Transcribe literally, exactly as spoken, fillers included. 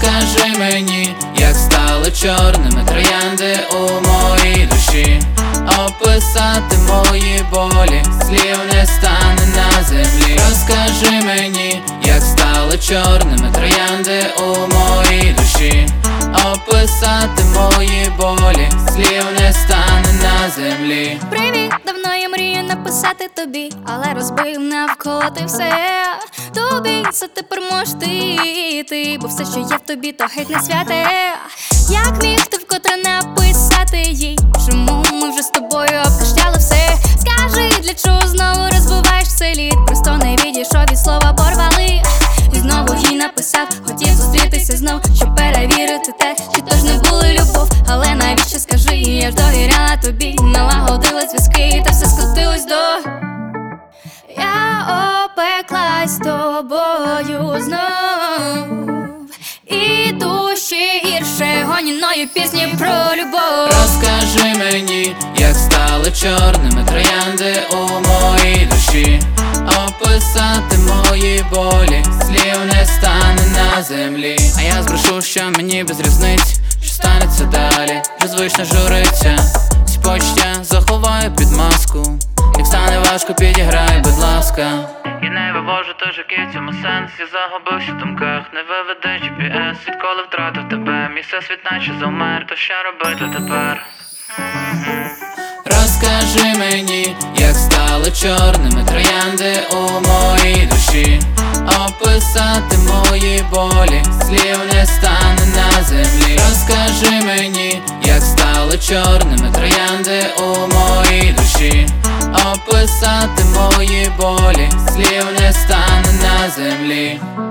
Розкажи мені, як стали чорними троянди у моїй душі. Описати мої болі, слів не стане на землі. Розкажи мені, як стали чорними троянди у моїй душі. Описати мої болі, слів не стане на землі. Привіт, давно я мрію написати тобі, але розбив навколо ти все. Тобі це тепер можеш ти, ти, бо все, що є в тобі, то геть не святе. Як міг ти вкотре написати їй, чому ми вже з тобою обкаштяли все? Скажи, для чого знову розбиваєш цей лід? Просто не відійшов від слова порвали. І знову їй написав, хотів зустрітися знов, щоб перевірити те, чи то ж не було любов. Але навіщо, скажи, я ж довіряла тобі, налагодила зв'язки, та все скотилось до... Я опеклась з тобою знов, і душі гірше гоніною пісні про любов. Розкажи мені, як стали чорними троянди у моїй душі. Описати мої болі, слів не стане на землі. А я збрешу, що мені без різниць, що станеться далі, вже звично журиться. Всі почуття заховаю під маску, як стане важко, підіграй, будь ласка. Я не вивожу тож, який в цьому сенс. Я загубився в думках, не виведе джі пі ес. Відколи втратив тебе, мій всесвіт наче завмер. То що робити тепер? Розкажи мені, як стали чорними троянди у моїй душі. Описати мої болі, слів не стане на землі. Розкажи мені, як стали чорними троянди у моїй душі. Описати мої болі, слів не стане на землі.